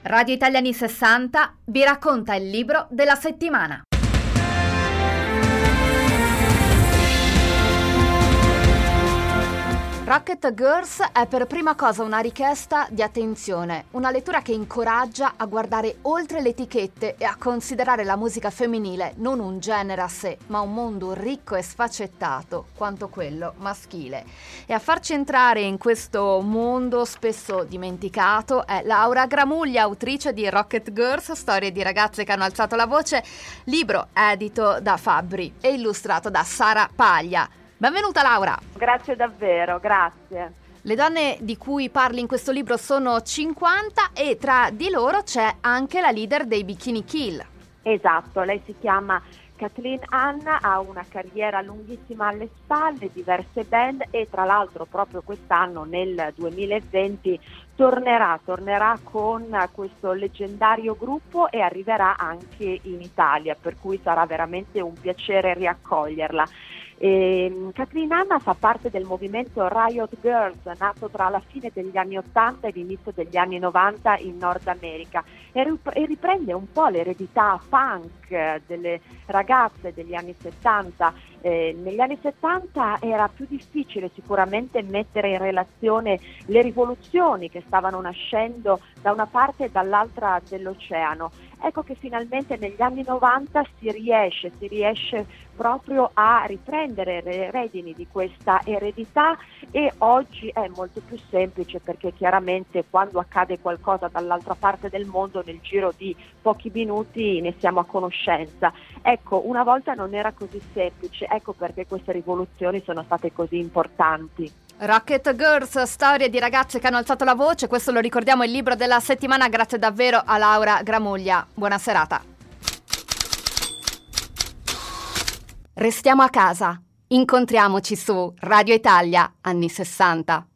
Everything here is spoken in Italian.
Radio Italia anni 60 vi racconta il libro della settimana. Rocket Girls è per prima cosa una richiesta di attenzione, una lettura che incoraggia a guardare oltre le etichette e a considerare la musica femminile non un genere a sé, ma un mondo ricco e sfaccettato quanto quello maschile. E a farci entrare in questo mondo spesso dimenticato è Laura Gramuglia, autrice di Rocket Girls, storie di ragazze che hanno alzato la voce, libro edito da Fabbri e illustrato da Sara Paglia. Benvenuta Laura! Grazie davvero, grazie. Le donne di cui parli in questo libro sono 50 e tra di loro c'è anche la leader dei Bikini Kill. Esatto, lei si chiama Kathleen Hanna, ha una carriera lunghissima alle spalle, diverse band e tra l'altro proprio quest'anno nel 2020 tornerà con questo leggendario gruppo e arriverà anche in Italia, per cui sarà veramente un piacere riaccoglierla. Kathleen Hanna fa parte del movimento Riot Girls, nato tra la fine degli anni 80 e l'inizio degli anni 90 in Nord America e riprende un po' l'eredità punk delle ragazze degli anni 70. Negli anni 70 era più difficile sicuramente mettere in relazione le rivoluzioni che stavano nascendo da una parte e dall'altra dell'oceano. Ecco che finalmente negli anni 90 si riesce proprio a riprendere le redini di questa eredità e oggi è molto più semplice perché chiaramente quando accade qualcosa dall'altra parte del mondo nel giro di pochi minuti ne siamo a conoscenza. Ecco, una volta non era così semplice, ecco perché queste rivoluzioni sono state così importanti. Rocket Girls, storie di ragazze che hanno alzato la voce, questo lo ricordiamo, il libro della settimana, grazie davvero a Laura Gramuglia. Buona serata. Restiamo a casa, incontriamoci su Radio Italia anni 60.